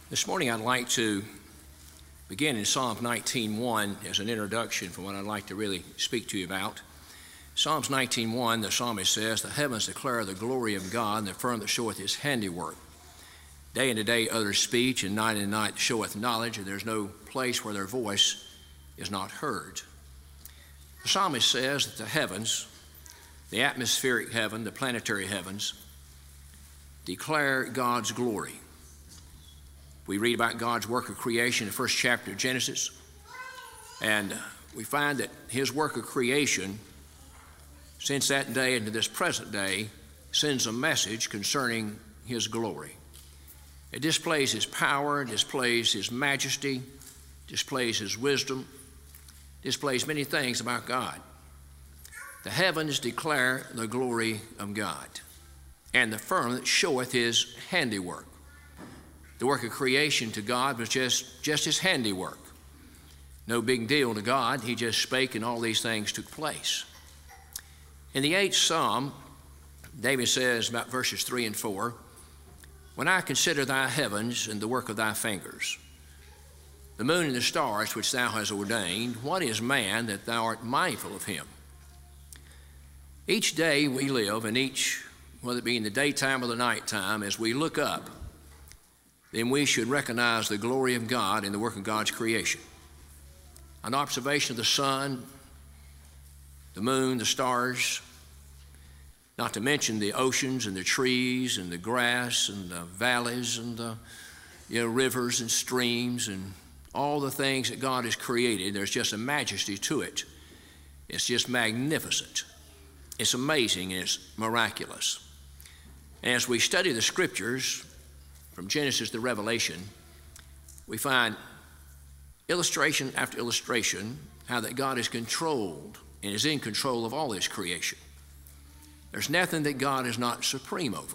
This morning I'd like to begin in Psalms 19:1 as an introduction for what I'd like to really speak to you about. Psalms 19:1, the psalmist says, "The heavens declare the glory of God, and the firmament showeth his handiwork. Day unto day uttereth speech, and night unto night showeth knowledge, and there's no place where their voice is not heard." The psalmist says that the heavens, the atmospheric heaven, the planetary heavens, declare God's glory. We read about God's work of creation in the first chapter of Genesis, and we find that his work of creation, since that day into this present day, sends a message concerning his glory. It displays his power, displays his majesty, displays his wisdom, displays many things about God. The heavens declare the glory of God, and the firmament showeth his handiwork. The work of creation to God was just his handiwork. No big deal to God. He just spake and all these things took place. In the 8th Psalm, David says about verses 3 and 4, "When I consider thy heavens and the work of thy fingers, the moon and the stars which thou hast ordained, what is man that thou art mindful of him?" Each day we live, and whether it be in the daytime or the nighttime, as we look up, then we should recognize the glory of God in the work of God's creation. An observation of the sun, the moon, the stars, not to mention the oceans and the trees and the grass and the valleys and the rivers and streams and all the things that God has created. There's just a majesty to it. It's just magnificent. It's amazing and it's miraculous. And as we study the scriptures, from Genesis to Revelation, we find illustration after illustration how that God is controlled and is in control of all his creation. There's nothing that God is not supreme over.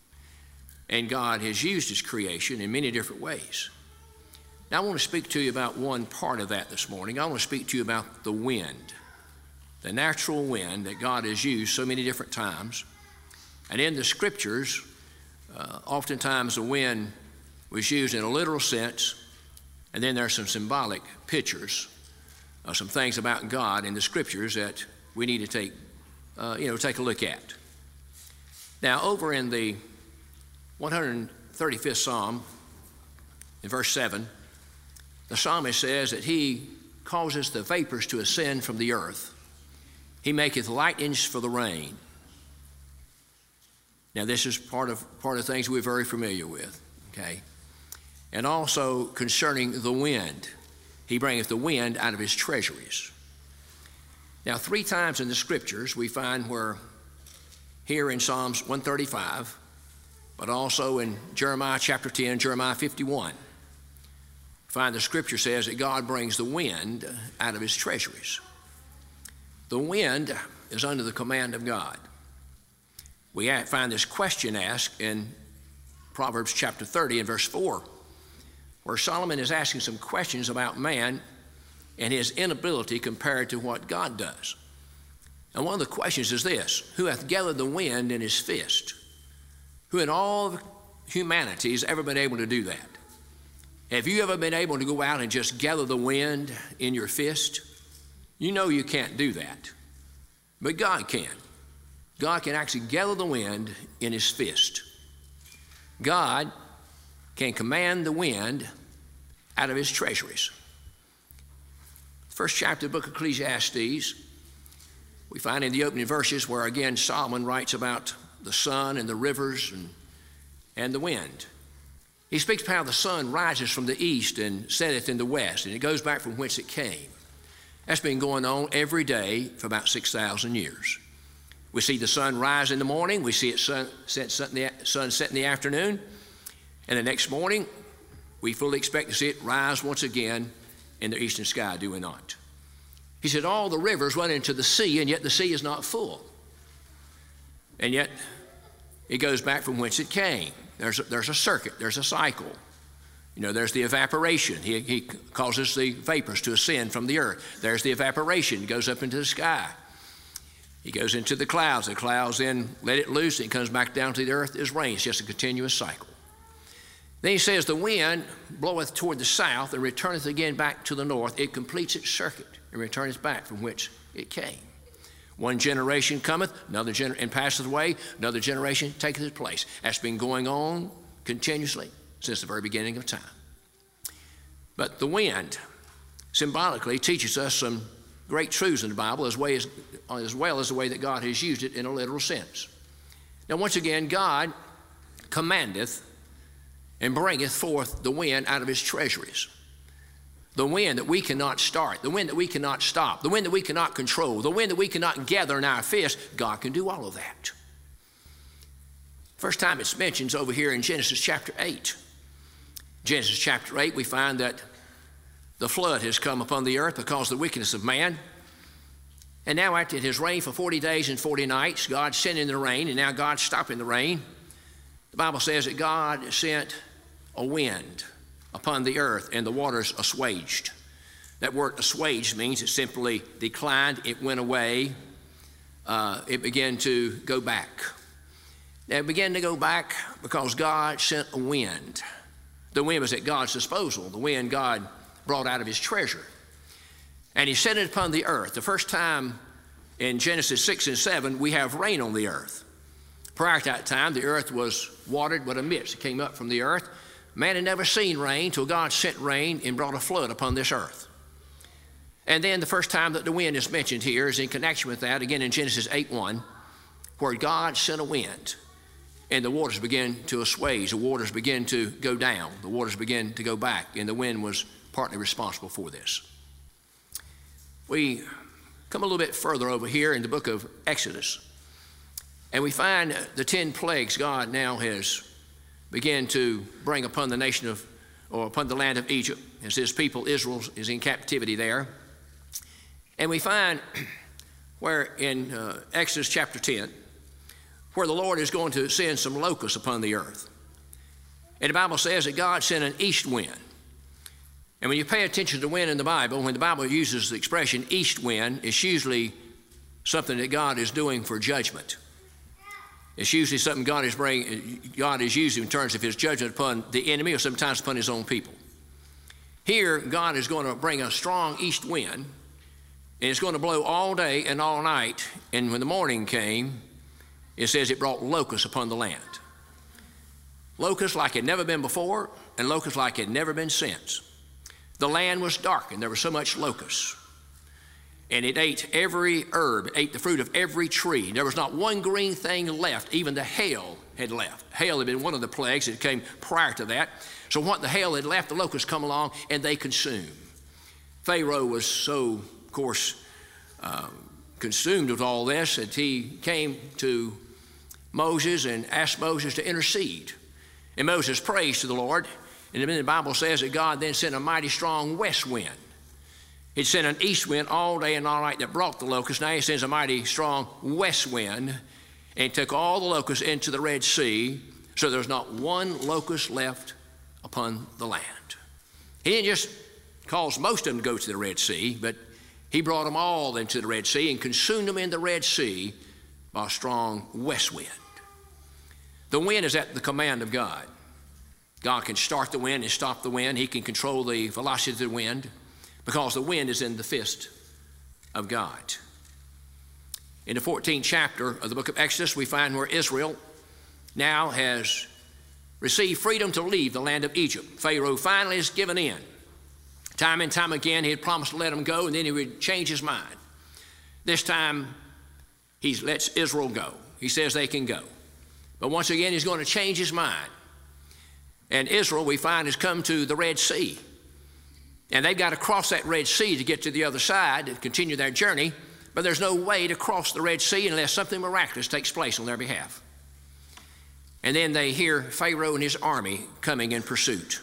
And God has used his creation in many different ways. Now I want to speak to you about one part of that this morning. I want to speak to you about the wind, the natural wind that God has used so many different times. And in the scriptures, oftentimes the wind was used in a literal sense, and then there's some symbolic pictures of some things about God in the scriptures that we need to take a look at. Now, over in the 135th Psalm, in verse 7, the psalmist says that he causes the vapors to ascend from the earth. He maketh lightnings for the rain. Now, this is part of things we're very familiar with, okay? And also concerning the wind, he bringeth the wind out of his treasuries. Now, 3 times in the scriptures we find where, here in Psalms 135, but also in Jeremiah chapter 10, Jeremiah 51, find the scripture says that God brings the wind out of his treasuries. The wind is under the command of God. We find this question asked in Proverbs chapter 30 and verse 4, where Solomon is asking some questions about man and his inability compared to what God does. And one of the questions is this: who hath gathered the wind in his fist? Who in all of humanity has ever been able to do that? Have you ever been able to go out and just gather the wind in your fist? You know you can't do that, but God can. God can actually gather the wind in his fist. God can command the wind out of his treasuries. First chapter of the book of Ecclesiastes, we find in the opening verses where again Solomon writes about the sun and the rivers and the wind. He speaks of how the sun rises from the east and setteth in the west, and it goes back from whence it came. That's been going on every day for about 6,000 years. We see the sun rise in the morning, we see it sunset in the afternoon, and the next morning we fully expect to see it rise once again in the eastern sky, do we not? He said all the rivers run into the sea, and yet the sea is not full. And yet it goes back from whence it came. There's a circuit, there's a cycle. There's the evaporation. He causes the vapors to ascend from the earth. There's the evaporation, it goes up into the sky. He goes into the clouds then let it loose, and it comes back down to the earth as rain. It's just a continuous cycle. Then he says, the wind bloweth toward the south and returneth again back to the north. It completes its circuit and returneth back from which it came. One generation cometh, and passeth away, another generation taketh its place. That's been going on continuously since the very beginning of time. But the wind symbolically teaches us some great truths in the Bible as well as the way that God has used it in a literal sense. Now, once again, God commandeth and bringeth forth the wind out of his treasuries. The wind that we cannot start, the wind that we cannot stop, the wind that we cannot control, the wind that we cannot gather in our fist, God can do all of that. First time it's mentioned is over here in Genesis chapter 8. Genesis chapter 8, we find that the flood has come upon the earth because of the wickedness of man. And now after it has rained for 40 days and 40 nights, God sent in the rain, and now God's stopping the rain. The Bible says that God sent a wind upon the earth, and the waters assuaged. That word assuaged means it simply declined, it went away, it began to go back. Now it began to go back because God sent a wind. The wind was at God's disposal, the wind God brought out of his treasure. And he sent it upon the earth. The first time in Genesis 6 and 7, we have rain on the earth. Prior to that time, the earth was watered with a mist. It came up from the earth. Man had never seen rain till God sent rain and brought a flood upon this earth. And then the first time that the wind is mentioned here is in connection with that, again in Genesis 8:1, where God sent a wind and the waters began to assuage, the waters began to go down, the waters began to go back, and the wind was partly responsible for this. We come a little bit further over here in the book of Exodus, and we find the 10 plagues God now has began to bring upon the nation of, or upon the land of Egypt, as his people Israel is in captivity there. And we find where in Exodus chapter 10, where the Lord is going to send some locusts upon the earth. And the Bible says that God sent an east wind. And when you pay attention to wind in the Bible, when the Bible uses the expression east wind, it's usually something that God is doing for judgment. It's usually something God is using in terms of his judgment upon the enemy or sometimes upon his own people. Here, God is going to bring a strong east wind, and it's going to blow all day and all night. And when the morning came, it says it brought locusts upon the land. Locusts like had never been before, and locusts like had never been since. The land was darkened. There was so much locusts. And it ate every herb, it ate the fruit of every tree. There was not one green thing left. Even the hail had left. Hail had been one of the plagues that came prior to that. So what the hail had left, the locusts come along and they consume. Pharaoh was so, of course, consumed with all this that he came to Moses and asked Moses to intercede. And Moses prays to the Lord. And then the Bible says that God then sent a mighty strong west wind. He sent an east wind all day and all night that brought the locusts. Now he sends a mighty strong west wind and took all the locusts into the Red Sea, so there's not one locust left upon the land. He didn't just cause most of them to go to the Red Sea, but he brought them all into the Red Sea and consumed them in the Red Sea by a strong west wind. The wind is at the command of God. God can start the wind and stop the wind. He can control the velocity of the wind, because the wind is in the fist of God. In the 14th chapter of the book of Exodus, we find where Israel now has received freedom to leave the land of Egypt. Pharaoh finally has given in. Time and time again, he had promised to let them go, and then he would change his mind. This time, he lets Israel go. He says they can go. But once again, he's going to change his mind. And Israel, we find, has come to the Red Sea. And they've got to cross that Red Sea to get to the other side to continue their journey, but there's no way to cross the Red Sea unless something miraculous takes place on their behalf. And then they hear Pharaoh and his army coming in pursuit.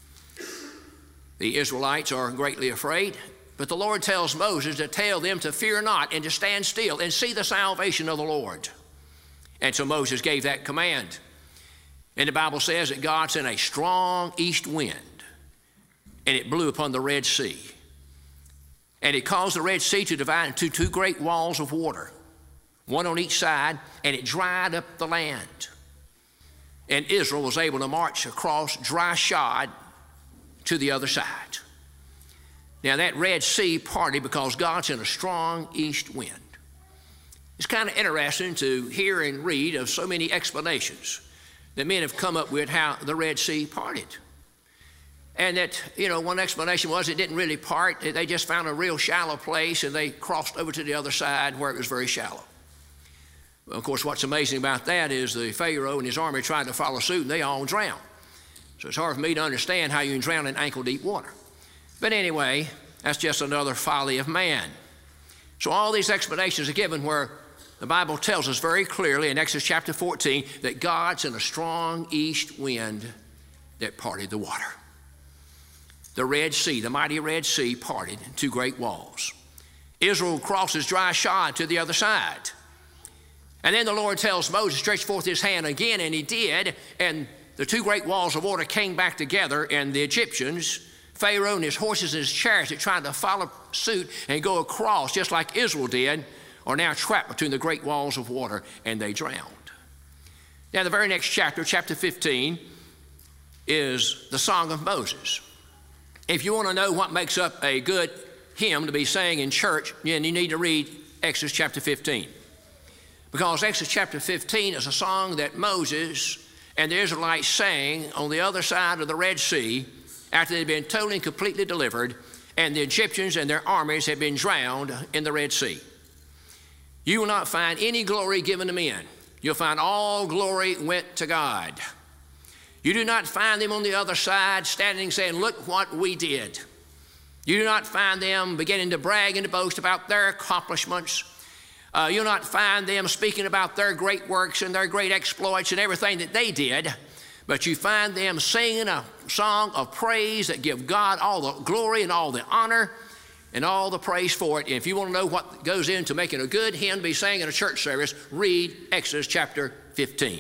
The Israelites are greatly afraid, but the Lord tells Moses to tell them to fear not and to stand still and see the salvation of the Lord. And so Moses gave that command. And the Bible says that God sent a strong east wind, and it blew upon the Red Sea. And it caused the Red Sea to divide into two great walls of water, one on each side, and it dried up the land. and Israel was able to march across dry shod to the other side. Now that Red Sea parted because God sent a strong east wind. It's kind of interesting to hear and read of so many explanations that men have come up with how the Red Sea parted. And that, one explanation was it didn't really part. They just found a real shallow place and they crossed over to the other side where it was very shallow. Well, of course, what's amazing about that is the Pharaoh and his army tried to follow suit and they all drowned. So it's hard for me to understand how you can drown in ankle-deep water. But anyway, that's just another folly of man. So all these explanations are given where the Bible tells us very clearly in Exodus chapter 14 that God sent a strong east wind that parted the water. The Red Sea, the mighty Red Sea, parted in two great walls. Israel crosses dry shod to the other side. And then the Lord tells Moses, stretch forth his hand again, and he did, and the two great walls of water came back together, and the Egyptians, Pharaoh and his horses and his chariots that tried to follow suit and go across just like Israel did, are now trapped between the great walls of water, and they drowned. Now the very next chapter, chapter 15, is the Song of Moses. If you want to know what makes up a good hymn to be sang in church, then you need to read Exodus chapter 15. Because Exodus chapter 15 is a song that Moses and the Israelites sang on the other side of the Red Sea after they'd been totally and completely delivered, and the Egyptians and their armies had been drowned in the Red Sea. You will not find any glory given to men. You'll find all glory went to God. You do not find them on the other side standing saying, look what we did. You do not find them beginning to brag and to boast about their accomplishments. You'll not find them speaking about their great works and their great exploits and everything that they did, but you find them singing a song of praise that give God all the glory and all the honor and all the praise for it. And if you want to know what goes into making a good hymn to be sang in a church service, read Exodus chapter 15.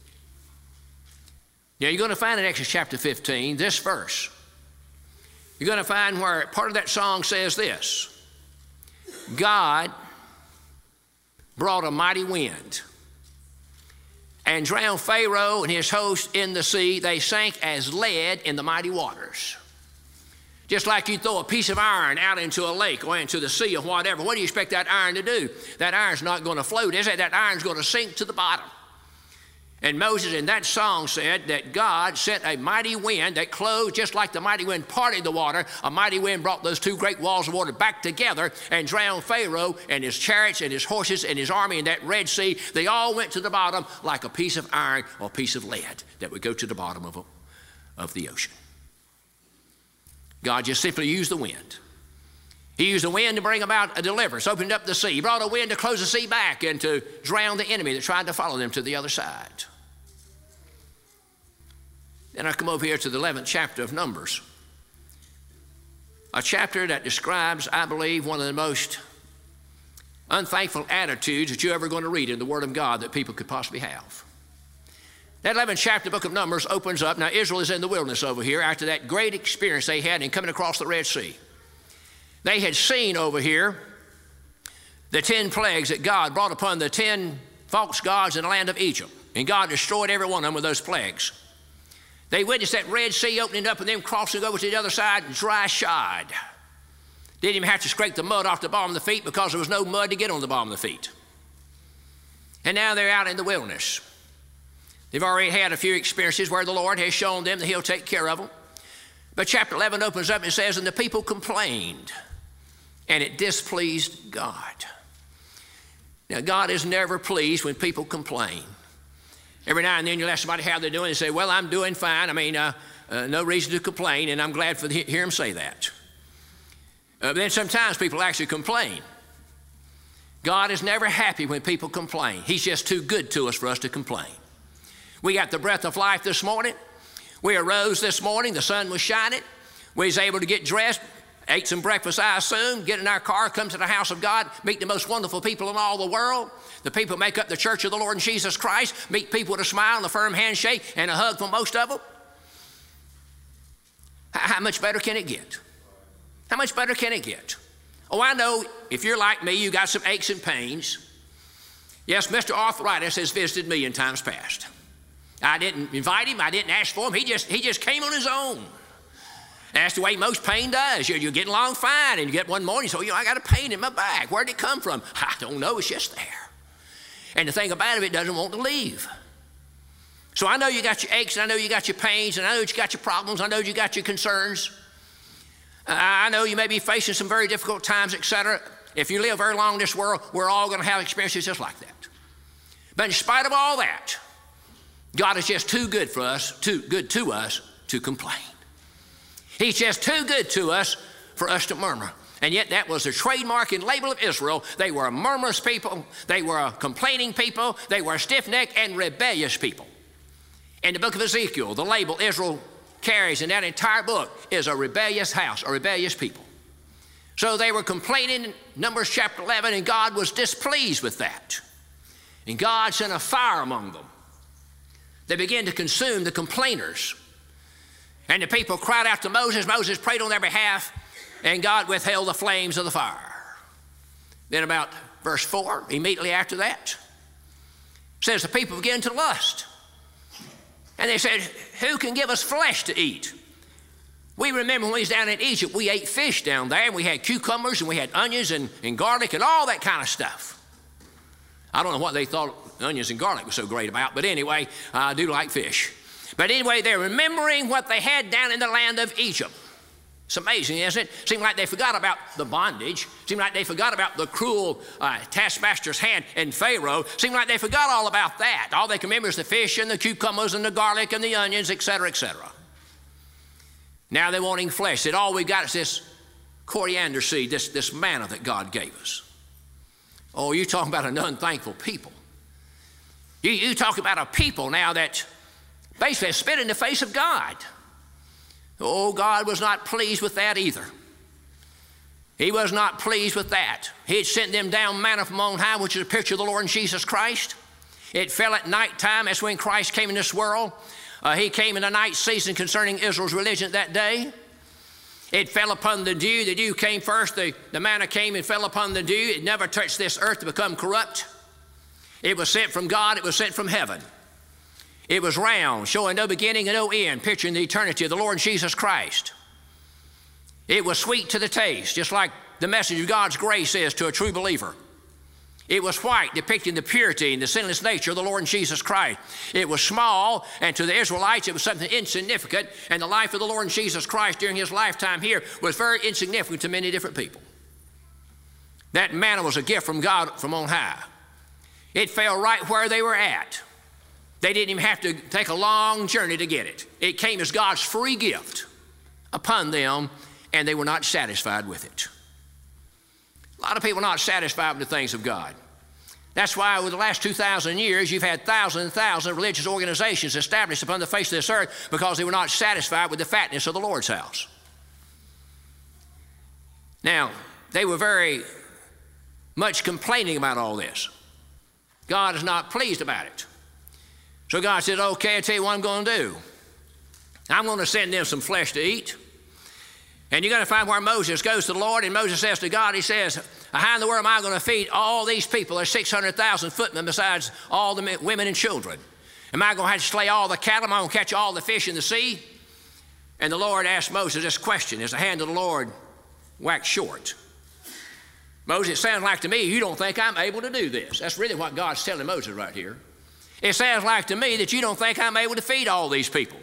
Now you're going to find in Exodus chapter 15 this verse. You're going to find where part of that song says this: God brought a mighty wind and drowned Pharaoh and his host in the sea. They sank as lead in the mighty waters. Just like you throw a piece of iron out into a lake or into the sea or whatever, what do you expect that iron to do? That iron's not going to float, is it? That iron's going to sink to the bottom. And Moses in that song said that God sent a mighty wind that closed just like the mighty wind parted the water. A mighty wind brought those two great walls of water back together and drowned Pharaoh and his chariots and his horses and his army in that Red Sea. They all went to the bottom like a piece of iron or a piece of lead that would go to the bottom of the ocean. God just simply used the wind. He used the wind to bring about a deliverance, opened up the sea. He brought a wind to close the sea back and to drown the enemy that tried to follow them to the other side. Then I come over here to the 11th chapter of Numbers, a chapter that describes, I believe, one of the most unthankful attitudes that you're ever going to read in the Word of God that people could possibly have. That 11th chapter of the book of Numbers opens up. Now, Israel is in the wilderness over here after that great experience they had in coming across the Red Sea. They had seen over here the 10 plagues that God brought upon the 10 false gods in the land of Egypt, and God destroyed every one of them with those plagues. They witnessed that Red Sea opening up and them crossing over to the other side dry shod. Didn't even have to scrape the mud off the bottom of the feet because there was no mud to get on the bottom of the feet. And now they're out in the wilderness. They've already had a few experiences where the Lord has shown them that He'll take care of them. But chapter 11 opens up and says, and the people complained, and it displeased God. Now, God is never pleased when people complain. Every now and then you'll ask somebody how they're doing and say, well, I'm doing fine. I mean, no reason to complain, and I'm glad to hear them say that. But then sometimes people actually complain. God is never happy when people complain. He's just too good to us for us to complain. We got the breath of life this morning. We arose this morning. The sun was shining. We was able to get dressed, ate some breakfast, I assume, get in our car, come to the house of God, meet the most wonderful people in all the world. The people make up the church of the Lord Jesus Christ, meet people with a smile and a firm handshake and a hug from most of them. How much better can it get? How much better can it get? Oh, I know if you're like me, you got some aches and pains. Yes, Mr. Arthritis has visited me in times past. I didn't invite him. I didn't ask for him. He just came on his own. That's the way most pain does. You're getting along fine, and you get one morning, so I got a pain in my back. Where'd it come from? I don't know. It's just there. And the thing about it doesn't want to leave. So I know you got your aches, and I know you got your pains, and I know you got your problems. I know you got your concerns. I know you may be facing some very difficult times, etc. If you live very long in this world, we're all going to have experiences just like that. But in spite of all that, God is just too good for us, too good to us to complain. He's just too good to us for us to murmur. And yet that was the trademark and label of Israel. They were a murmurous people. They were a complaining people. They were a stiff-necked and rebellious people. In the book of Ezekiel, the label Israel carries in that entire book is a rebellious house, a rebellious people. So they were complaining in Numbers chapter 11, and God was displeased with that. And God sent a fire among them. They began to consume the complainers. And the people cried out to Moses. Moses prayed on their behalf, and God withheld the flames of the fire. Then about verse 4, immediately after that, says the people began to lust. And they said, who can give us flesh to eat? We remember when we was down in Egypt, we ate fish down there, and we had cucumbers, and we had onions and garlic and all that kind of stuff. I don't know what they thought onions and garlic was so great about, but anyway, I do like fish. But anyway, they're remembering what they had down in the land of Egypt. It's amazing, isn't it? Seemed like they forgot about the bondage. Seemed like they forgot about the cruel taskmaster's hand and Pharaoh. Seemed like they forgot all about that. All they can remember is the fish and the cucumbers and the garlic and the onions, etc., etc. Now they're wanting flesh. That all we've got is this coriander seed, this manna that God gave us. Oh, you talking about an unthankful people. You talk about a people now that basically spit in the face of God. Oh, God was not pleased with that either. He was not pleased with that. He had sent them down manna from on high, which is a picture of the Lord Jesus Christ. It fell at nighttime. That's when Christ came in this world. He came in the night season concerning Israel's religion that day. It fell upon the dew. The dew came first. The manna came and fell upon the dew. It never touched this earth to become corrupt. It was sent from God. It was sent from heaven. It was round, showing no beginning and no end, picturing the eternity of the Lord Jesus Christ. It was sweet to the taste, just like the message of God's grace is to a true believer. It was white, depicting the purity and the sinless nature of the Lord Jesus Christ. It was small, and to the Israelites it was something insignificant, and the life of the Lord Jesus Christ during his lifetime here was very insignificant to many different people. That manna was a gift from God from on high. It fell right where they were at. They didn't even have to take a long journey to get it. It came as God's free gift upon them, and they were not satisfied with it. A lot of people are not satisfied with the things of God. That's why over the last 2,000 years, you've had thousands and thousands of religious organizations established upon the face of this earth because they were not satisfied with the fatness of the Lord's house. Now, they were very much complaining about all this. God is not pleased about it. So God said, okay, I'll tell you what I'm going to do. I'm going to send them some flesh to eat. And you're going to find where Moses goes to the Lord, and Moses says to God, he says, how in the world am I going to feed all these people? There's 600,000 footmen besides all the women and children. Am I going to have to slay all the cattle? Am I going to catch all the fish in the sea? And the Lord asked Moses this question. Is the hand of the Lord waxed short? Moses, it sounds like to me you don't think I'm able to do this. That's really what God's telling Moses right here. It sounds like to me that you don't think I'm able to feed all these people.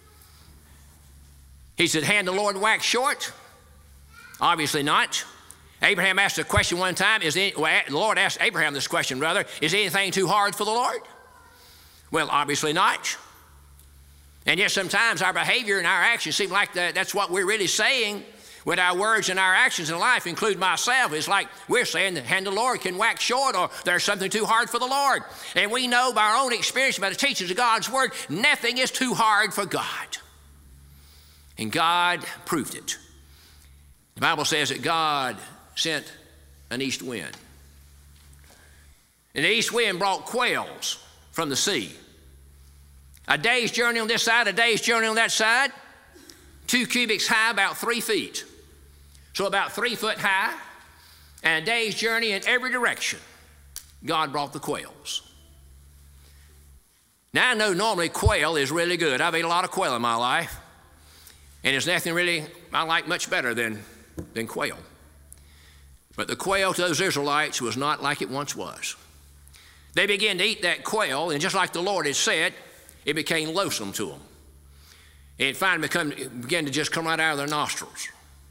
He said, hand the Lord wax short? Obviously not. Abraham asked a question one time. The Lord asked Abraham this question, rather. Is anything too hard for the Lord? Well, obviously not. And yet sometimes our behavior and our actions seem like that's what we're really saying with our words and our actions in life, include myself. It's like we're saying the hand of the Lord can wax short, or there's something too hard for the Lord. And we know by our own experience, by the teachings of God's word, nothing is too hard for God. And God proved it. The Bible says that God sent an east wind. And the east wind brought quails from the sea. A day's journey on this side, a day's journey on that side, 2 cubits high, about 3 feet. So about 3 foot high, and a day's journey in every direction, God brought the quails. Now, I know normally quail is really good. I've ate a lot of quail in my life, and there's nothing really I like much better than quail. But the quail to those Israelites was not like it once was. They began to eat that quail, and just like the Lord had said, it became loathsome to them. It finally began to just come right out of their nostrils.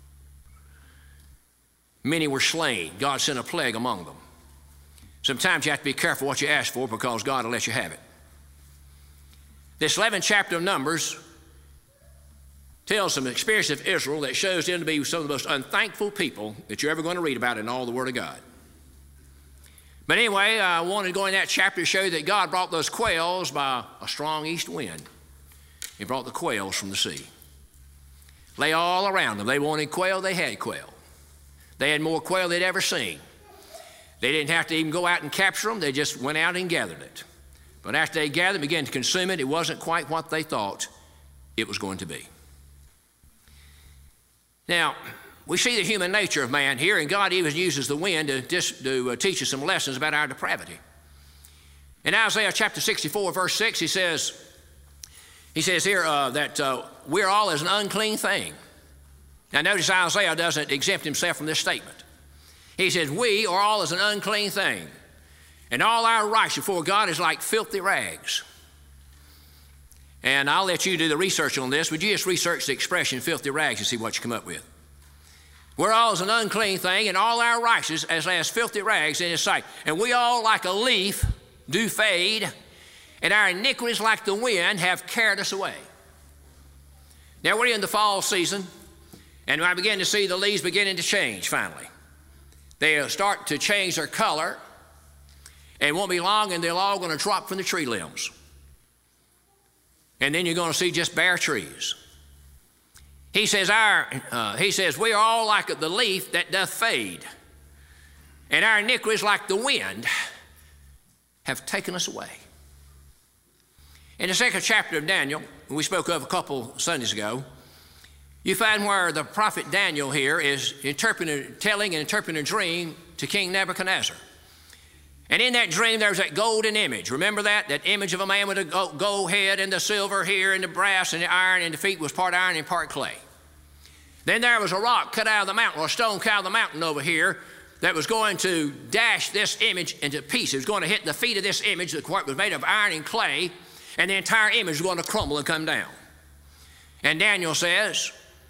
Many were slain. God sent a plague among them. Sometimes you have to be careful what you ask for because God will let you have it. This 11th chapter of Numbers tells some experience of Israel that shows them to be some of the most unthankful people that you're ever going to read about in all the Word of God. But anyway, I wanted to go in that chapter to show you that God brought those quails by a strong east wind. He brought the quails from the sea. Lay all around them. They wanted quail, they had quail. They had more quail they'd ever seen. They didn't have to even go out and capture them. They just went out and gathered it. But after they gathered and began to consume it, it wasn't quite what they thought it was going to be. Now, we see the human nature of man here, and God even uses the wind to teach us some lessons about our depravity. In Isaiah chapter 64, verse 6, he says here that we're all as an unclean thing. Now, notice Isaiah doesn't exempt himself from this statement. He says, we are all as an unclean thing, and all our rights before God is like filthy rags. And I'll let you do the research on this. Would you just research the expression filthy rags and see what you come up with? We're all as an unclean thing, and all our rights as filthy rags in His sight. And we all like a leaf do fade, and our iniquities like the wind have carried us away. Now we're in the fall season, and I begin to see the leaves beginning to change finally. They'll start to change their color, and it won't be long, and they're all going to drop from the tree limbs. And then you're going to see just bare trees. He says, we are all like the leaf that doth fade, and our iniquities like the wind have taken us away. In the 2nd chapter of Daniel, we spoke of a couple Sundays ago, you find where the prophet Daniel here is telling and interpreting a dream to King Nebuchadnezzar. And in that dream, there's that golden image. Remember that? That image of a man with a gold head and the silver here and the brass and the iron, and the feet was part iron and part clay. Then there was a rock cut out of the mountain, or a stone cut out of the mountain over here that was going to dash this image into pieces. It was going to hit the feet of this image that was made of iron and clay, and the entire image was going to crumble and come down. And Daniel says,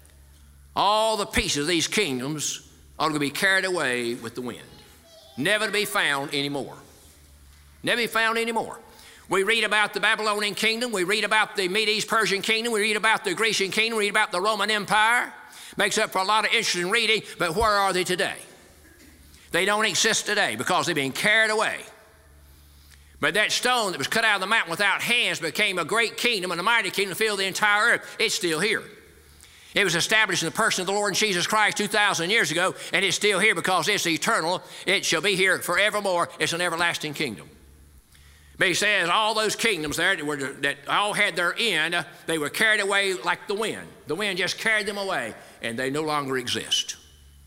all the pieces of these kingdoms are going to be carried away with the wind, never to be found anymore. Never be found anymore. We read about the Babylonian kingdom. We read about the Medes-Persian kingdom. We read about the Grecian kingdom. We read about the Roman Empire. Makes up for a lot of interesting reading, but where are they today? They don't exist today because they've been carried away. But that stone that was cut out of the mountain without hands became a great kingdom and a mighty kingdom to fill the entire earth. It's still here. It was established in the person of the Lord Jesus Christ 2,000 years ago, and it's still here because it's eternal. It shall be here forevermore. It's an everlasting kingdom. But he says all those kingdoms there that all had their end, they were carried away like the wind. The wind just carried them away, and they no longer exist.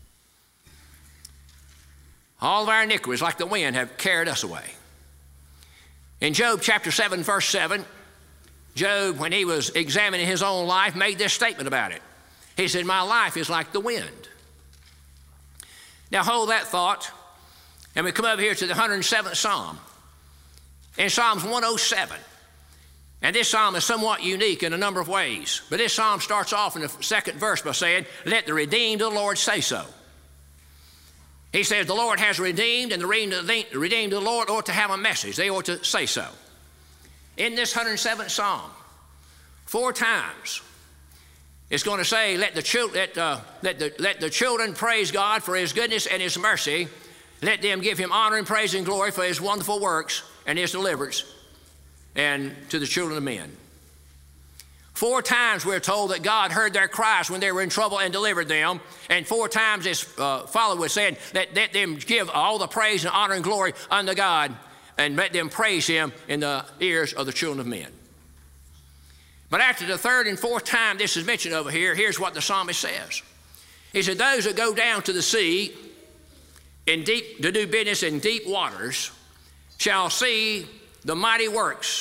All of our iniquities, like the wind, have carried us away. In Job chapter 7, verse 7, Job, when he was examining his own life, made this statement about it. He said, my life is like the wind. Now hold that thought, and we come over here to the 107th Psalm. In Psalms 107, and this psalm is somewhat unique in a number of ways, but this psalm starts off in the 2nd verse by saying, let the redeemed of the Lord say so. He says the Lord has redeemed, and the redeemed of the Lord ought to have a message. They ought to say so. In this 107th Psalm, 4 times, it's going to say, let the children praise God for His goodness and His mercy. Let them give Him honor and praise and glory for His wonderful works and His deliverance, and to the children of men. 4 times we're told that God heard their cries when they were in trouble and delivered them. And 4 times this follower was saying, let them give all the praise and honor and glory unto God, and let them praise Him in the ears of the children of men. But after the 3rd and 4th time this is mentioned over here, here's what the psalmist says. He said, those that go down to the sea to do business in deep waters shall see the mighty works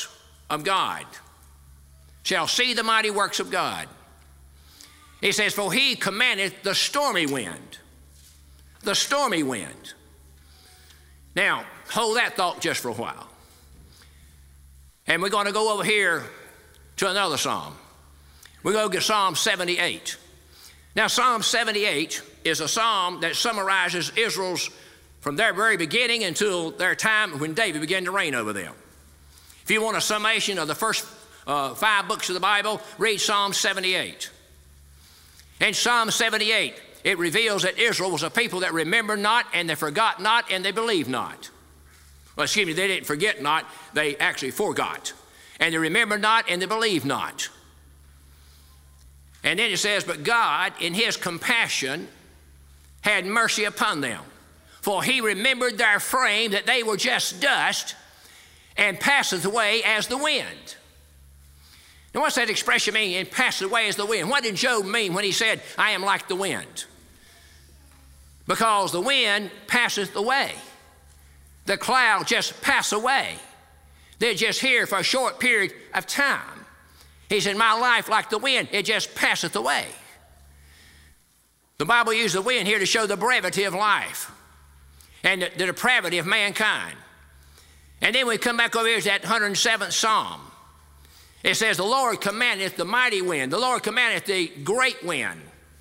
of God shall see the mighty works of God. He says, for he commandeth the stormy wind. The stormy wind. Now, hold that thought just for a while. And we're going to go over here to another psalm. We're going to get Psalm 78. Now, Psalm 78 is a psalm that summarizes Israel's, from their very beginning until their time when David began to reign over them. If you want a summation of the first 5 books of the Bible, read Psalm 78. In Psalm 78, it reveals that Israel was a people that remembered not, and they forgot not, and they believed not. Well, excuse me, they didn't forget not, they actually forgot. And they remembered not, and they believed not. And then it says, but God, in his compassion, had mercy upon them. For he remembered their frame, that they were just dust, and passeth away as the wind. Now, what's that expression mean, and passeth away as the wind? What did Job mean when he said, I am like the wind? Because the wind passeth away. The clouds just pass away. They're just here for a short period of time. He said, my life like the wind, it just passeth away. The Bible uses the wind here to show the brevity of life and the depravity of mankind. And then we come back over here to that 107th Psalm. It says, the Lord commandeth the mighty wind. The Lord commandeth the great wind.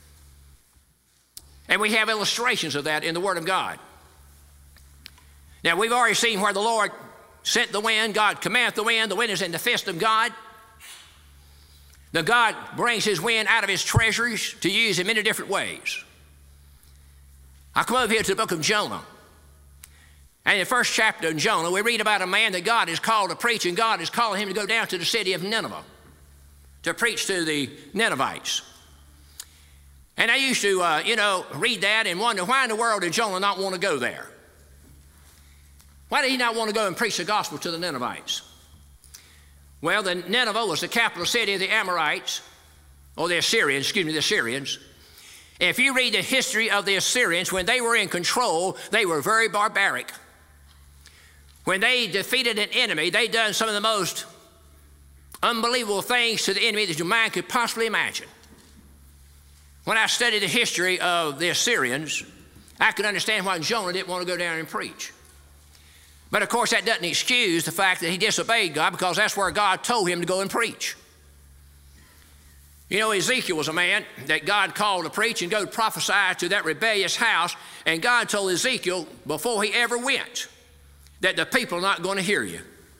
And we have illustrations of that in the Word of God. Now, we've already seen where the Lord sent the wind. God commandeth the wind. The wind is in the fist of God. Now, God brings his wind out of his treasuries to use in many different ways. I come over here to the book of Jonah. And in the first chapter of Jonah, we read about a man that God has called to preach, and God is calling him to go down to the city of Nineveh to preach to the Ninevites. And I used to, read that and wonder, why in the world did Jonah not want to go there? Why did he not want to go and preach the gospel to the Ninevites? Well, the Nineveh was the capital city of the Amorites, or the Assyrians, the Assyrians. If you read the history of the Assyrians, when they were in control, they were very barbaric. When they defeated an enemy, they done some of the most unbelievable things to the enemy that your mind could possibly imagine. When I studied the history of the Assyrians, I could understand why Jonah didn't want to go down and preach. But of course, that doesn't excuse the fact that he disobeyed God, because that's where God told him to go and preach. You know, Ezekiel was a man that God called to preach and go to prophesy to that rebellious house, and God told Ezekiel before he ever went that the people are not going to hear you.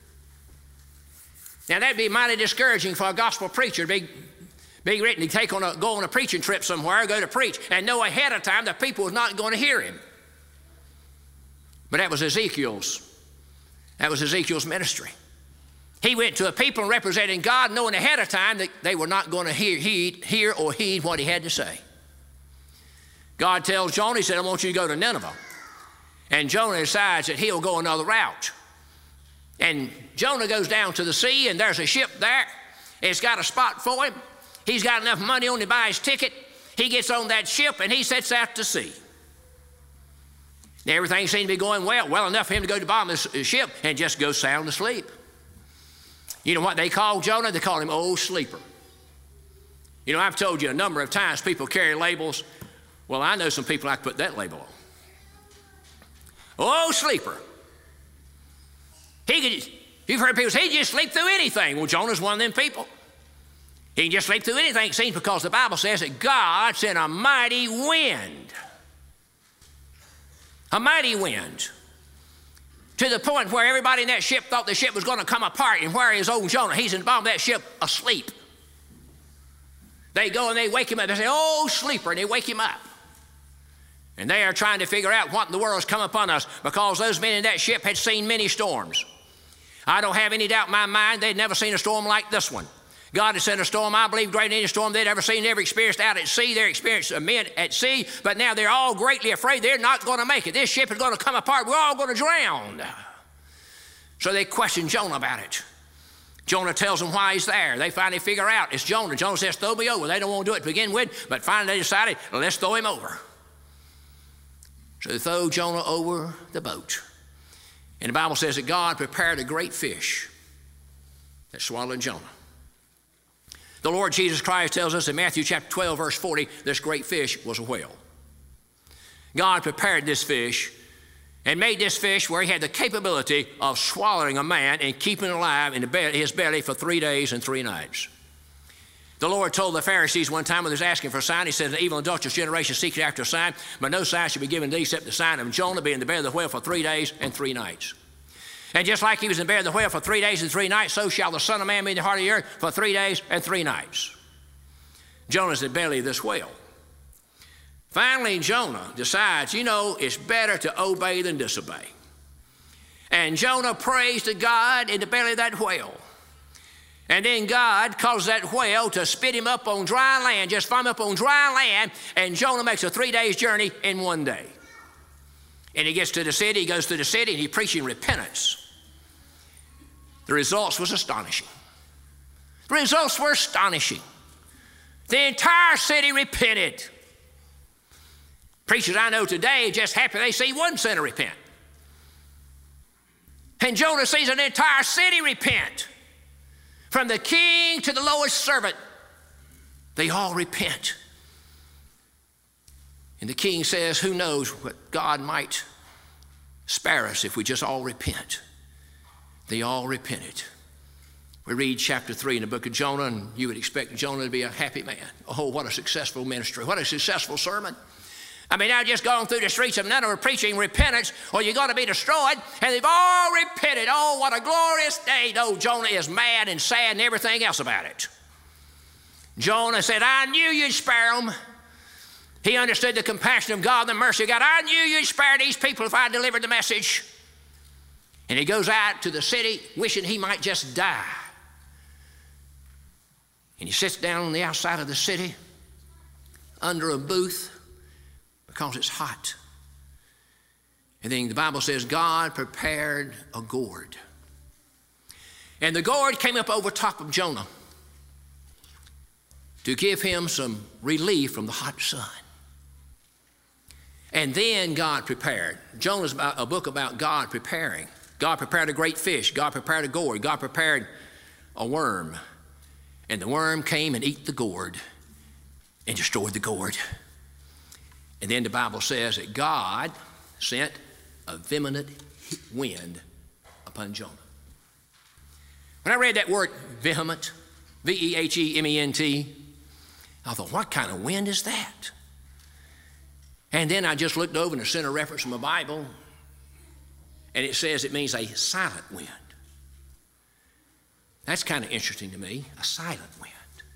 Now, that'd be mighty discouraging for a gospel preacher to be written to go on a preaching trip somewhere, go to preach, and know ahead of time that people was not going to hear him. But that was Ezekiel's ministry. He went to a people representing God, knowing ahead of time that they were not going to hear or heed what he had to say. God tells Jonah, he said, I want you to go to Nineveh. And Jonah decides that he'll go another route. And Jonah goes down to the sea, and there's a ship there. It's got a spot for him. He's got enough money on to buy his ticket. He gets on that ship, and he sets out to sea. Now, everything seemed to be going well enough for him to go to the bottom of the ship and just go sound asleep. You know what they called Jonah? They called him Old Sleeper. You know, I've told you a number of times people carry labels. Well, I know some people I could put that label on. Old Sleeper. You've heard people say, he just sleep through anything. Well, Jonah's one of them people. He can just sleep through anything, it seems, because the Bible says that God sent a mighty wind. A mighty wind. To the point where everybody in that ship thought the ship was going to come apart, and where is old Jonah? He's in the bottom of that ship asleep. They go and they wake him up. They say, oh, sleeper, and they wake him up. And they are trying to figure out what in the world has come upon us, because those men in that ship had seen many storms. I don't have any doubt in my mind they'd never seen a storm like this one. God had sent a storm, I believe, greater than any storm they'd ever seen, never experienced out at sea. They're experienced men at sea, but now they're all greatly afraid they're not going to make it. This ship is going to come apart. We're all going to drown. So they question Jonah about it. Jonah tells them why he's there. They finally figure out it's Jonah. Jonah says, throw me over. They don't want to do it to begin with, but finally they decided, let's throw him over. So they throw Jonah over the boat. And the Bible says that God prepared a great fish. that swallowed Jonah. The Lord Jesus Christ tells us in Matthew chapter 12, verse 40, this great fish was a whale. God prepared this fish and made this fish where he had the capability of swallowing a man and keeping him alive in his belly for 3 days and 3 nights. The Lord told the Pharisees one time when they was asking for a sign, he said, "The evil and adulterous generation seeketh after a sign, but no sign should be given to thee except the sign of Jonah being in the belly of the whale for 3 days and 3 nights. And just like he was in the belly of the whale for 3 days and 3 nights, so shall the Son of Man be in the heart of the earth for 3 days and 3 nights. Jonah's in the belly of this whale. Finally, Jonah decides, it's better to obey than disobey. And Jonah prays to God in the belly of that whale. And then God causes that whale to spit him up on dry land, just farm up on dry land, and Jonah makes a 3 days journey in 1 day. And he gets to the city, he goes to the city, and he's preaching repentance. The results was astonishing. The results were astonishing. The entire city repented. Preachers I know today just happy they see one sinner repent. And Jonah sees an entire city repent. From the king to the lowest servant, they all repent. And the king says, who knows what God might spare us if we just all repent. They all repented. We read chapter 3 in the book of Jonah, and you would expect Jonah to be a happy man. Oh, what a successful ministry. What a successful sermon. I mean, now just going through the streets of Nineveh preaching repentance, or you're going to be destroyed, and they've all repented. Oh, what a glorious day. No, Jonah is mad and sad and everything else about it. Jonah said, I knew you'd spare them. He understood the compassion of God and the mercy of God. I knew you'd spare these people if I delivered the message. And he goes out to the city wishing he might just die. And he sits down on the outside of the city under a booth, because it's hot. And then the Bible says God prepared a gourd. And the gourd came up over top of Jonah to give him some relief from the hot sun. And then God prepared. Jonah's a book about God preparing. God prepared a great fish. God prepared a gourd. God prepared a worm. And the worm came and ate the gourd and destroyed the gourd. And then the Bible says that God sent a vehement wind upon Jonah. When I read that word vehement, V-E-H-E-M-E-N-T, I thought, what kind of wind is that? And then I just looked over in the center reference in my Bible, and it says it means a silent wind. That's kind of interesting to me, a silent wind.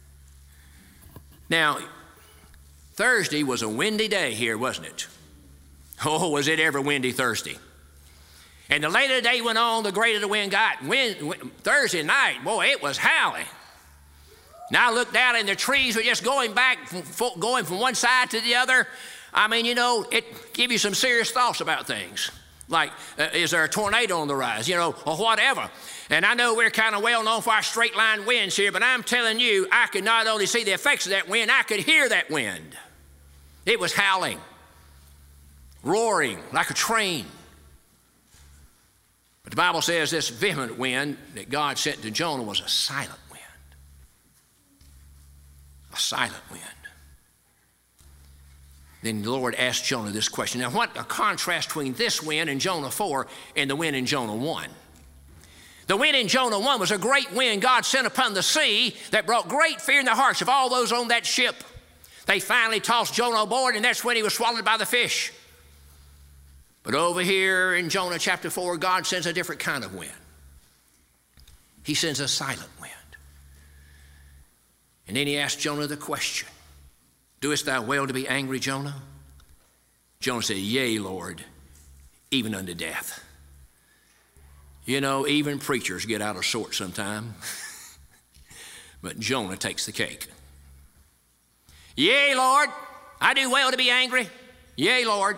Now, Thursday was a windy day here, wasn't it? Oh, was it ever windy Thursday? And the later the day went on, the greater the wind got. Thursday night, boy, it was howling. Now I looked out and the trees were just going from one side to the other. I mean, it gives you some serious thoughts about things. Like, is there a tornado on the rise, or whatever. And I know we're kind of well known for our straight line winds here, but I'm telling you, I could not only see the effects of that wind, I could hear that wind. It was howling, roaring like a train. But the Bible says this vehement wind that God sent to Jonah was a silent wind. A silent wind. Then the Lord asked Jonah this question. Now, what a contrast between this wind in Jonah 4 and the wind in Jonah 1. The wind in Jonah 1 was a great wind God sent upon the sea that brought great fear in the hearts of all those on that ship. They finally tossed Jonah aboard, and that's when he was swallowed by the fish. But over here in Jonah chapter 4, God sends a different kind of wind. He sends a silent wind. And then he asked Jonah the question, doest thou well to be angry, Jonah? Jonah said, yea, Lord, even unto death. Even preachers get out of sorts sometime. But Jonah takes the cake. Yea, Lord, I do well to be angry. Yea, Lord,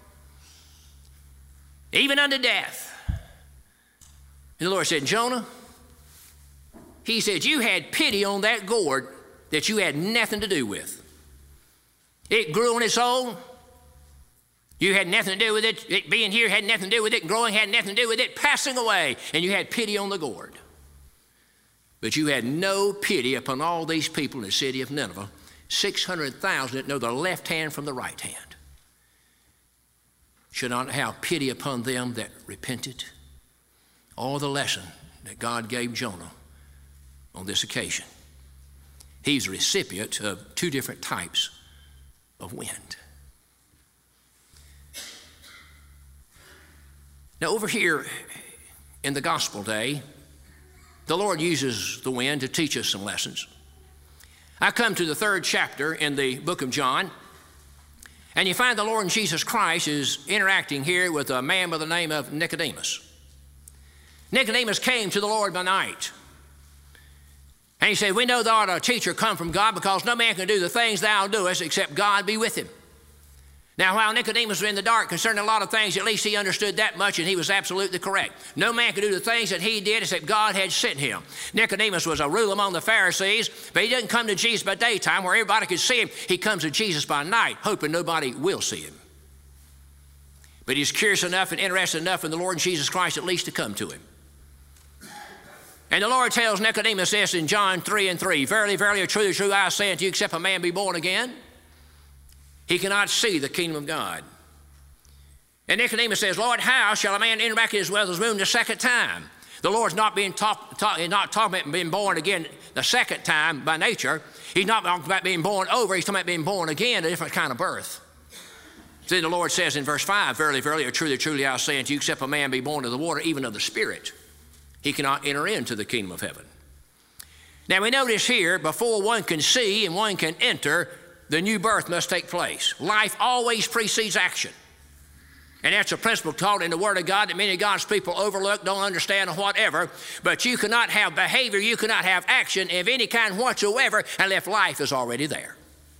even unto death. And the Lord said, Jonah, he said, you had pity on that gourd that you had nothing to do with. It grew on its own. You had nothing to do with it. It being here had nothing to do with it. Growing had nothing to do with it. Passing away. And you had pity on the gourd. But you had no pity upon all these people in the city of Nineveh, 600,000 that know the left hand from the right hand. Should not have pity upon them that repented. All the lesson that God gave Jonah on this occasion. He's a recipient of two different types of wind. Now over here in the gospel day, the Lord uses the wind to teach us some lessons. I come to the 3rd chapter in the book of John, and you find the Lord Jesus Christ is interacting here with a man by the name of Nicodemus. Nicodemus came to the Lord by night. And he said, we know thou art a teacher come from God, because no man can do the things thou doest except God be with him. Now, while Nicodemus was in the dark concerning a lot of things, at least he understood that much, and he was absolutely correct. No man could do the things that he did except God had sent him. Nicodemus was a ruler among the Pharisees, but he didn't come to Jesus by daytime where everybody could see him. He comes to Jesus by night, hoping nobody will see him. But he's curious enough and interested enough in the Lord Jesus Christ at least to come to him. And the Lord tells Nicodemus this in John 3:3, verily, verily, truly, truly, I say unto you, except a man be born again, he cannot see the kingdom of God. And Nicodemus says, Lord, how shall a man enter back in his mother's womb the second time? The Lord's not talking about being born again the second time by nature. He's not talking about being born over. He's talking about being born again, a different kind of birth. Then the Lord says in verse 5, verily, verily, or truly, truly, I say unto you, except a man be born of the water, even of the Spirit, he cannot enter into the kingdom of heaven. Now we notice here, before one can see and one can enter, the new birth must take place. Life always precedes action. And that's a principle taught in the Word of God that many of God's people overlook, don't understand, or whatever. But you cannot have behavior, you cannot have action of any kind whatsoever unless life is already there.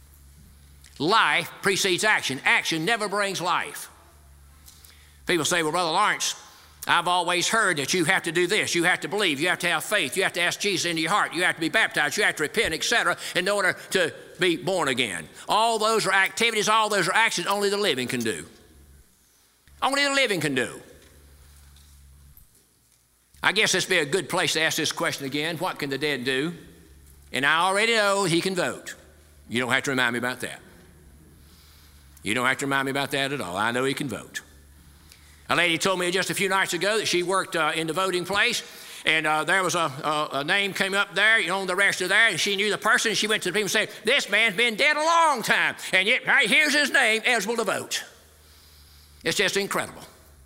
Life precedes action. Action never brings life. People say, well, Brother Lawrence, I've always heard that you have to do this, you have to believe, you have to have faith, you have to ask Jesus into your heart, you have to be baptized, you have to repent, etc., in order to be born again. All those are activities, all those are actions only the living can do. Only the living can do. I guess this would be a good place to ask this question again. What can the dead do? And I already know he can vote. You don't have to remind me about that. You don't have to remind me about that at all. I know he can vote. A lady told me just a few nights ago that she worked in the voting place, and there was a name came up there, you know, the rest are there, and she knew the person, and she went to the people and said, this man's been dead a long time, and yet right, here's his name, eligible to vote. It's just incredible.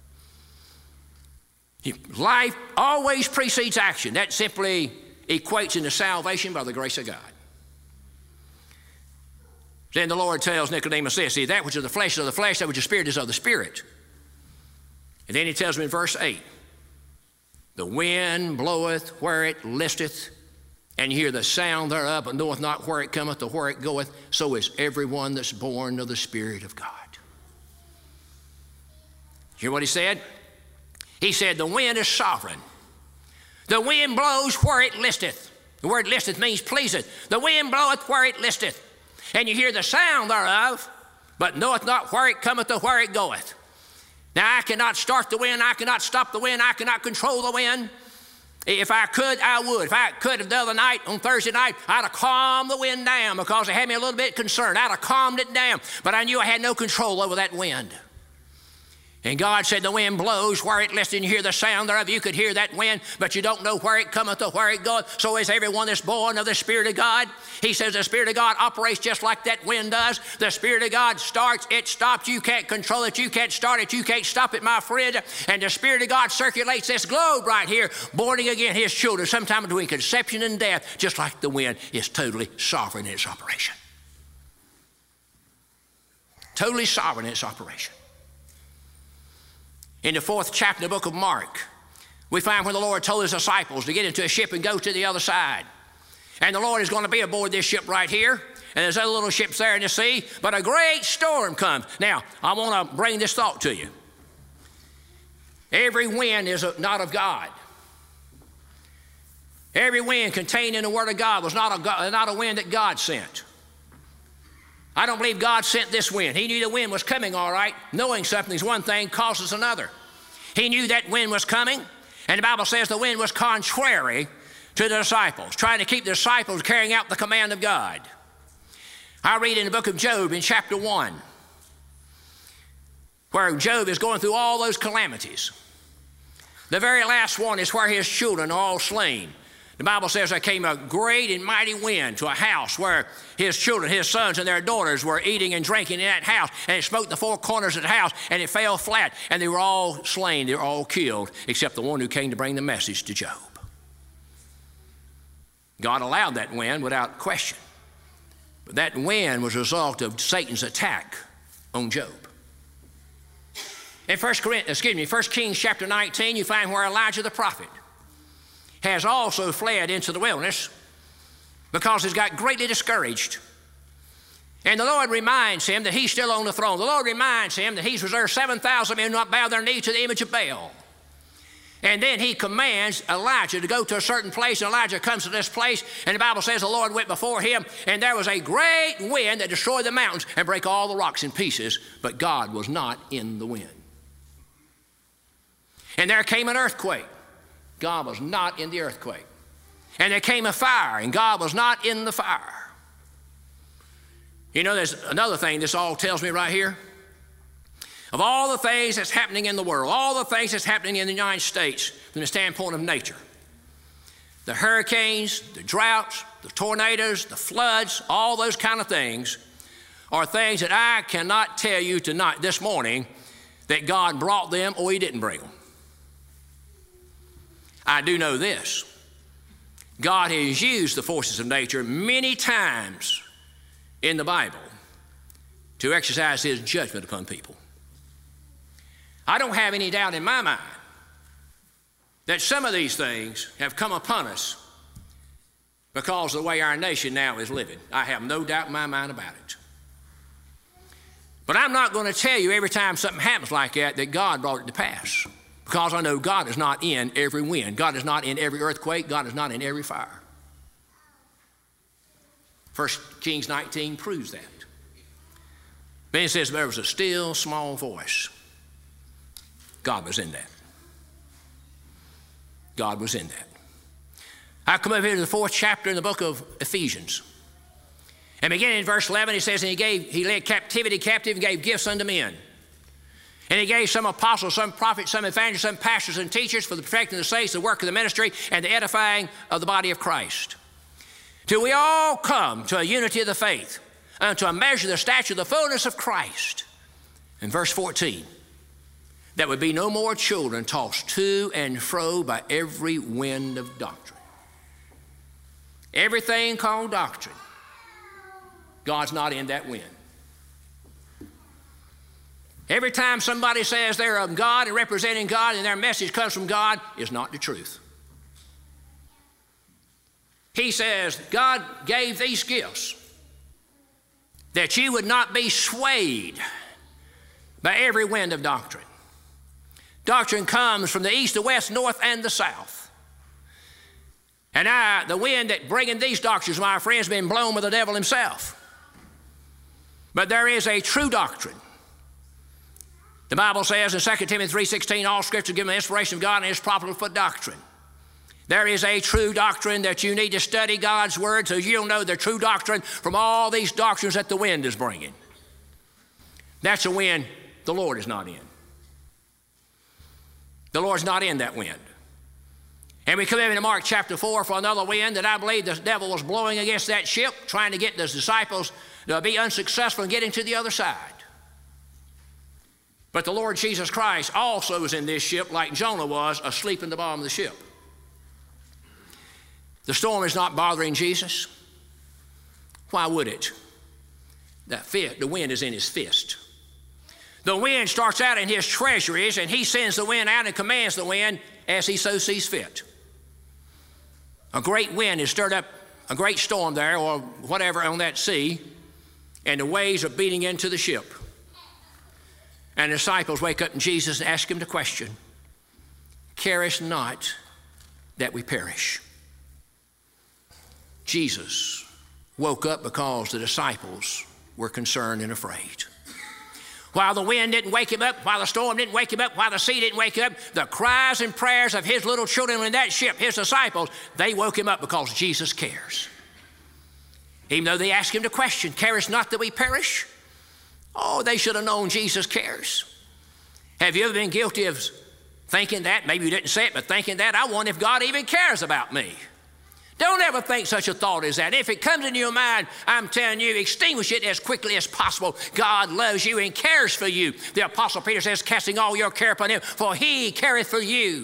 Life always precedes action. That simply equates into salvation by the grace of God. Then the Lord tells Nicodemus this, see, that which is the flesh, that which is the Spirit is of the Spirit. And then he tells me in verse 8, the wind bloweth where it listeth, and you hear the sound thereof, but knoweth not where it cometh or where it goeth. So is everyone that's born of the Spirit of God. Hear what he said? He said, the wind is sovereign. The wind blows where it listeth. The word listeth means pleaseth. The wind bloweth where it listeth. And you hear the sound thereof, but knoweth not where it cometh or where it goeth. Now, I cannot start the wind. I cannot stop the wind. I cannot control the wind. If I could, I would. If I could, the other night, on Thursday night, I'd have calmed the wind down because it had me a little bit concerned. I'd have calmed it down, but I knew I had no control over that wind. And God said the wind blows where it listeth, and you hear the sound thereof. You could hear that wind, but you don't know where it cometh or where it goeth. So is everyone that's born of the Spirit of God. He says the Spirit of God operates just like that wind does. The Spirit of God starts, it stops. You can't control it, you can't start it, you can't stop it, my friend. And the Spirit of God circulates this globe right here, born again His children, sometime between conception and death, just like the wind is totally sovereign in its operation. Totally sovereign in its operation. In the 4th chapter of the book of Mark, we find when the Lord told His disciples to get into a ship and go to the other side. And the Lord is going to be aboard this ship right here, and there's other little ships there in the sea, but a great storm comes. Now, I want to bring this thought to you. Every wind is not of God. Every wind contained in the Word of God was not a wind that God sent. I don't believe God sent this wind. He knew the wind was coming all right. Knowing something's one thing, causes another. He knew that wind was coming, and the Bible says the wind was contrary to the disciples, trying to keep the disciples carrying out the command of God. I read in the book of Job in chapter 1, where Job is going through all those calamities. The very last one is where his children are all slain. The Bible says there came a great and mighty wind to a house where his children, his sons and their daughters were eating and drinking in that house, and it smote the four corners of the house, and it fell flat, and they were all slain, they were all killed, except the one who came to bring the message to Job. God allowed that wind without question. But that wind was a result of Satan's attack on Job. In 1 Kings chapter 19, you find where Elijah the prophet has also fled into the wilderness because he's got greatly discouraged. And the Lord reminds him that he's still on the throne. The Lord reminds him that he's reserved 7,000 men who not bow their knee to the image of Baal. And then he commands Elijah to go to a certain place, and Elijah comes to this place, and the Bible says the Lord went before him, and there was a great wind that destroyed the mountains and break all the rocks in pieces, but God was not in the wind. And there came an earthquake. God was not in the earthquake. And there came a fire, and God was not in the fire. You know, there's another thing this all tells me right here. Of all the things that's happening in the world, all the things that's happening in the United States from the standpoint of nature, the hurricanes, the droughts, the tornadoes, the floods, all those kind of things are things that I cannot tell you tonight, this morning, that God brought them or he didn't bring them. I do know this. God has used the forces of nature many times in the Bible to exercise his judgment upon people. I don't have any doubt in my mind that some of these things have come upon us because of the way our nation now is living. I have no doubt in my mind about it. But I'm not going to tell you every time something happens like that God brought it to pass. Because I know God is not in every wind. God is not in every earthquake. God is not in every fire. 1 Kings 19 proves that. Then it says there was a still small voice. God was in that. God was in that. I come up here to the 4th chapter in the book of Ephesians. And beginning in verse 11, it says, and he led captivity captive and gave gifts unto men. And he gave some apostles, some prophets, some evangelists, some pastors and teachers for the perfecting of the saints, the work of the ministry, and the edifying of the body of Christ. Till we all come to a unity of the faith, unto a measure of the stature of the fullness of Christ. In verse 14, that would be no more children tossed to and fro by every wind of doctrine. Everything called doctrine, God's not in that wind. Every time somebody says they're of God and representing God and their message comes from God, is not the truth. He says God gave these gifts that you would not be swayed by every wind of doctrine. Doctrine comes from the east, the west, north, and the south. And the wind that bringing these doctrines, my friends, has been blown by the devil himself. But there is a true doctrine. The Bible says in 2 Timothy 3:16, all scripture given the inspiration of God and is profitable for doctrine. There is a true doctrine that you need to study God's word so you'll know the true doctrine from all these doctrines that the wind is bringing. That's a wind the Lord is not in. The Lord's not in that wind. And we come into Mark chapter 4 for another wind that I believe the devil was blowing against that ship, trying to get the disciples to be unsuccessful in getting to the other side. But the Lord Jesus Christ also was in this ship like Jonah was, asleep in the bottom of the ship. The storm is not bothering Jesus. Why would it? The wind is in his fist. The wind starts out in his treasuries, and he sends the wind out and commands the wind as he so sees fit. A great wind has stirred up a great storm there or whatever on that sea, and the waves are beating into the ship. And the disciples wake up in Jesus and ask him the question, carest not that we perish. Jesus woke up because the disciples were concerned and afraid. While the wind didn't wake him up, while the storm didn't wake him up, while the sea didn't wake him up, the cries and prayers of his little children in that ship, his disciples, they woke him up because Jesus cares. Even though they asked him the question, carest not that we perish? Oh, they should have known Jesus cares. Have you ever been guilty of thinking that? Maybe you didn't say it, but thinking that, I wonder if God even cares about me. Don't ever think such a thought as that. If it comes into your mind, I'm telling you, extinguish it as quickly as possible. God loves you and cares for you. The Apostle Peter says, casting all your care upon him, for he careth for you.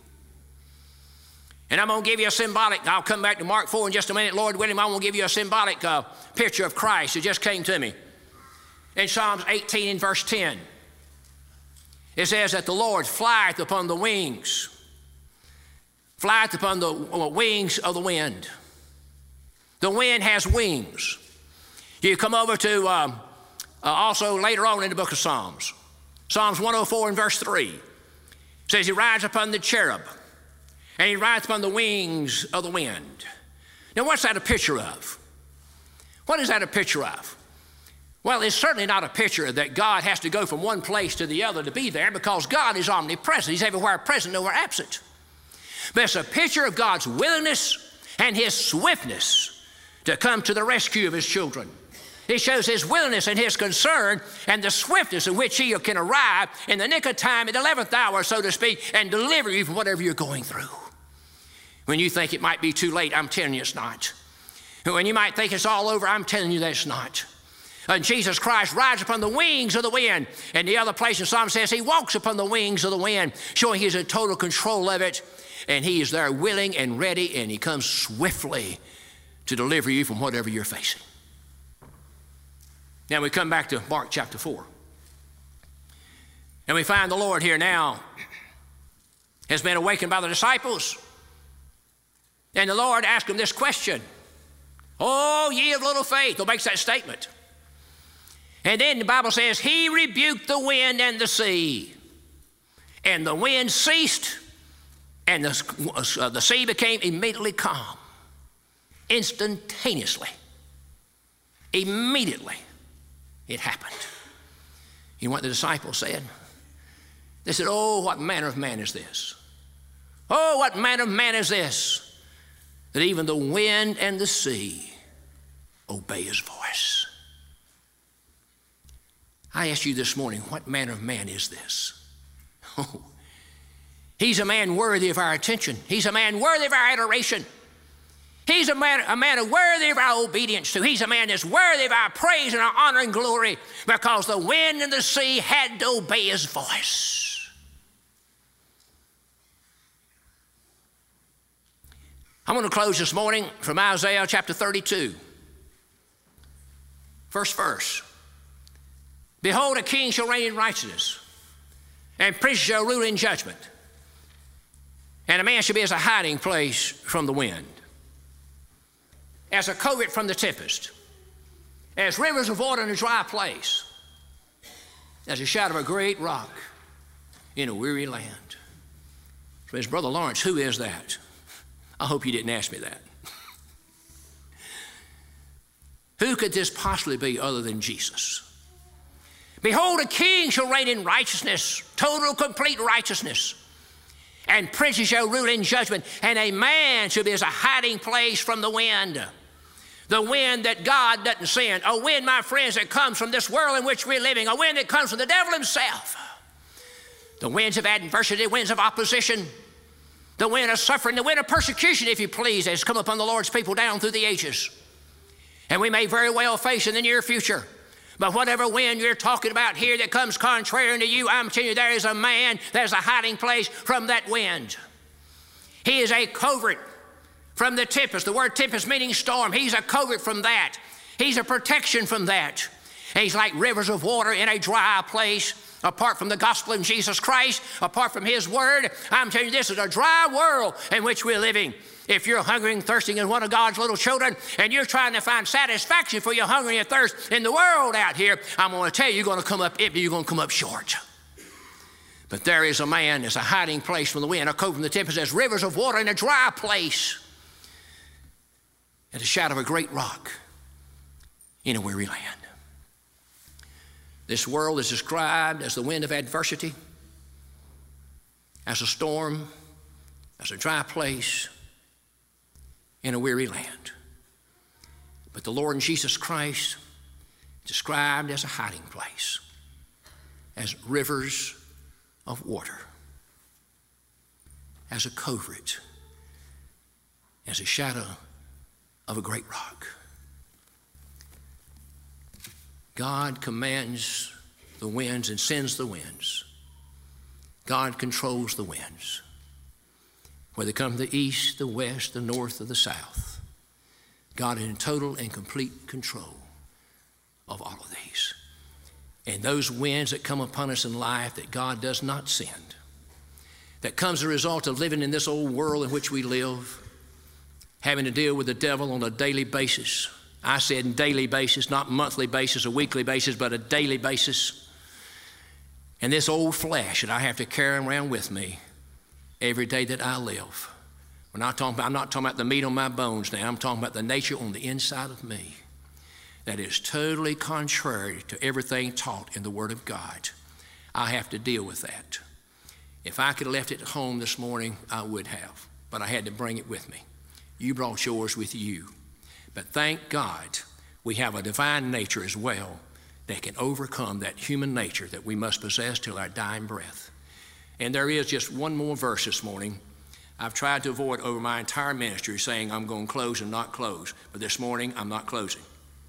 And I'm going to give you a symbolic, I'll come back to Mark 4 in just a minute, Lord willing, I'm going to give you a symbolic picture of Christ. It just came to me. In Psalms 18 and verse 10, it says that the Lord flieth upon the wings. Flieth upon the wings of the wind. The wind has wings. You come over to also later on in the book of Psalms. Psalms 104 and verse 3. It says he rides upon the cherub and he rides upon the wings of the wind. Now what's that a picture of? What is that a picture of? Well, it's certainly not a picture that God has to go from one place to the other to be there, because God is omnipresent. He's everywhere present, nowhere absent. But it's a picture of God's willingness and his swiftness to come to the rescue of his children. It shows his willingness and his concern and the swiftness in which he can arrive in the nick of time at the 11th hour, so to speak, and deliver you from whatever you're going through. When you think it might be too late, I'm telling you it's not. When you might think it's all over, I'm telling you that it's not. And Jesus Christ rides upon the wings of the wind. And the other place in Psalm says he walks upon the wings of the wind, showing he's in total control of it. And he is there willing and ready, and he comes swiftly to deliver you from whatever you're facing. Now we come back to Mark chapter 4. And we find the Lord here now has been awakened by the disciples. And the Lord asked them this question. Oh, ye of little faith. He makes that statement. And then the Bible says, he rebuked the wind and the sea. And the wind ceased, and the sea became immediately calm. Instantaneously. Immediately, it happened. You know what the disciples said? They said, oh, what manner of man is this? Oh, what manner of man is this, that even the wind and the sea obey his voice? I ask you this morning, what manner of man is this? Oh, he's a man worthy of our attention. He's a man worthy of our adoration. He's a man worthy of our obedience to. He's a man that's worthy of our praise and our honor and glory, because the wind and the sea had to obey his voice. I'm going to close this morning from Isaiah chapter 32. First verse. Behold, a king shall reign in righteousness, and princes shall rule in judgment. And a man shall be as a hiding place from the wind, as a covert from the tempest, as rivers of water in a dry place, as a shadow of a great rock in a weary land. So his brother Lawrence, who is that? I hope you didn't ask me that. Who could this possibly be other than Jesus? Behold, a king shall reign in righteousness, total, complete righteousness. And princes shall rule in judgment, and a man shall be as a hiding place from the wind. The wind that God doesn't send. A wind, my friends, that comes from this world in which we're living. A wind that comes from the devil himself. The winds of adversity, winds of opposition, the wind of suffering, the wind of persecution, if you please, has come upon the Lord's people down through the ages. And we may very well face in the near future. But whatever wind you're talking about here that comes contrary to you, I'm telling you, there is a man, there's a hiding place from that wind. He is a covert from the tempest. The word tempest meaning storm. He's a covert from that. He's a protection from that. And he's like rivers of water in a dry place. Apart from the gospel of Jesus Christ, apart from his word, I'm telling you, this is a dry world in which we're living. If you're hungry and thirsting as one of God's little children, and you're trying to find satisfaction for your hunger and your thirst in the world out here, I'm going to tell you, you're going to come up empty, you're going to come up short. But there is a man, there's a hiding place from the wind, a cove from the tempest, there's rivers of water in a dry place, and the shadow of a great rock in a weary land. This world is described as the wind of adversity, as a storm, as a dry place, in a weary land. But the Lord Jesus Christ described as a hiding place, as rivers of water, as a covert, as a shadow of a great rock. God commands the winds and sends the winds. God controls the winds, whether they come from the east, the west, the north, or the south. God is in total and complete control of all of these. And those winds that come upon us in life that God does not send, that comes as a result of living in this old world in which we live, having to deal with the devil on a daily basis. I said daily basis, not monthly basis or weekly basis, but a daily basis. And this old flesh that I have to carry around with me every day that I live. I'm not talking about the meat on my bones now. I'm talking about the nature on the inside of me that is totally contrary to everything taught in the Word of God. I have to deal with that. If I could have left it at home this morning, I would have, but I had to bring it with me. You brought yours with you. But thank God we have a divine nature as well that can overcome that human nature that we must possess till our dying breath. And there is just one more verse this morning. I've tried to avoid over my entire ministry saying I'm going to close and not close, but this morning I'm not closing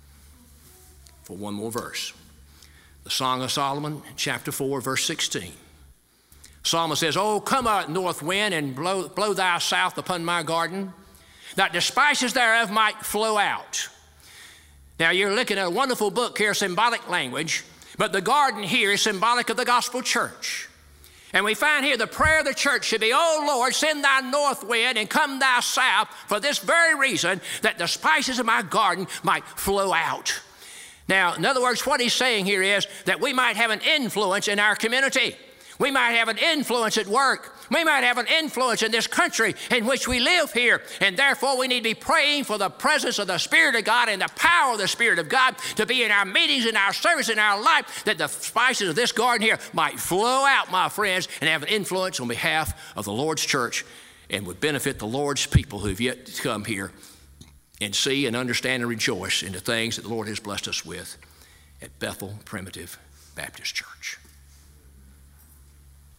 for one more verse. The Song of Solomon, chapter 4, verse 16. Solomon says, "Oh, come out, north wind, and blow thou south upon my garden, that the spices thereof might flow out." Now you're looking at a wonderful book here, symbolic language, but the garden here is symbolic of the gospel church. And we find here the prayer of the church should be, "Oh Lord, send thy north wind and come thou south for this very reason, that the spices of my garden might flow out." Now, in other words, what he's saying here is that we might have an influence in our community. We might have an influence at work. We might have an influence in this country in which we live here. And therefore, we need to be praying for the presence of the Spirit of God and the power of the Spirit of God to be in our meetings, in our service, in our life, that the spices of this garden here might flow out, my friends, and have an influence on behalf of the Lord's church and would benefit the Lord's people who have yet to come here and see and understand and rejoice in the things that the Lord has blessed us with at Bethel Primitive Baptist Church.